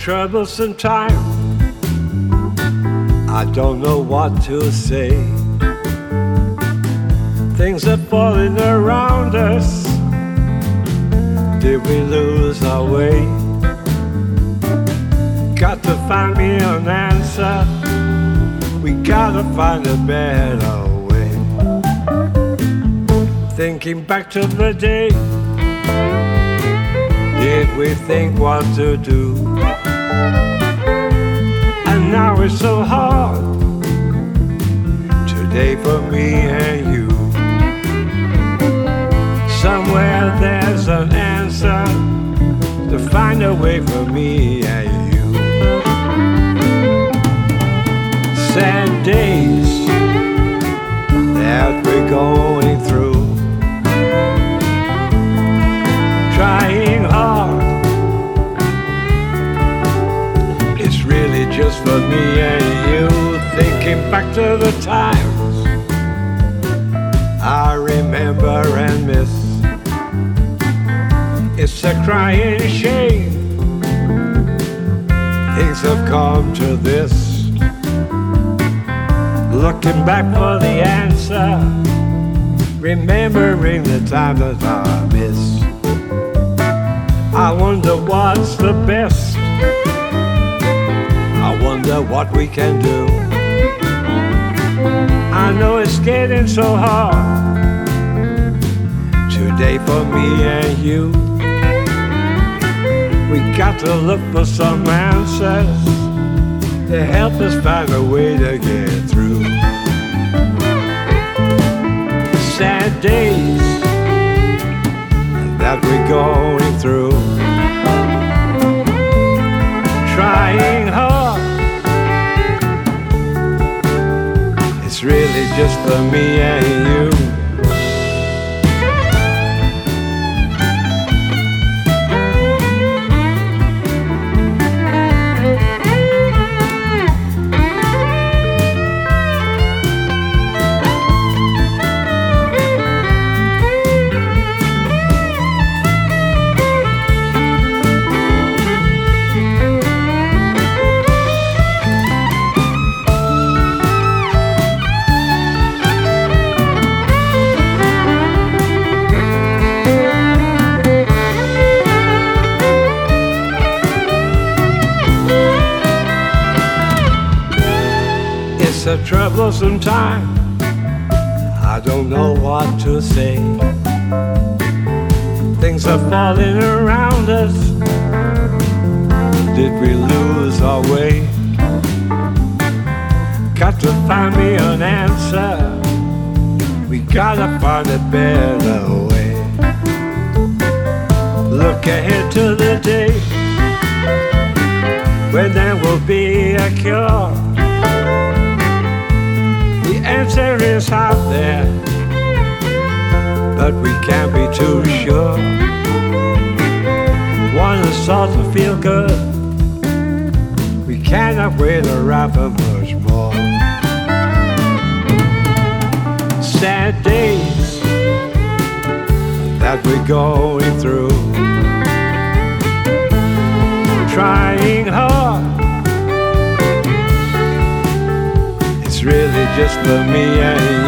troublesome time. I don't know what to say. Things are falling around us. Did we lose our way? Got to find me an answer. We gotta find a better way. Thinking back to the day, did we think what to do? And now it's so hard today for me and you. Somewhere there's an answer to find a way for me and you. Sad days that we're going through, trying hard. It's really just for me and you. Thinking back to the times I remember and miss. It's a crying shame things have come to this. Looking back for the answer, remembering the time that I miss. I wonder what's the best. I wonder what we can do. I know it's getting so hard today for me and you. We got to look for some answers to help us find a way to get through. Sad days that we're going through, trying hard. It's really just for me and you. It's a troublesome time. I don't know what to say. Things are falling around us. Did we lose our way? Got to find me an answer. We gotta find a better way. Look ahead to the day when there will be a cure. The answer is out there, but we can't be too sure. Want us all to feel good. We cannot wait around for much more. Sad days that we're going through, trying hard. It's really just for me and you.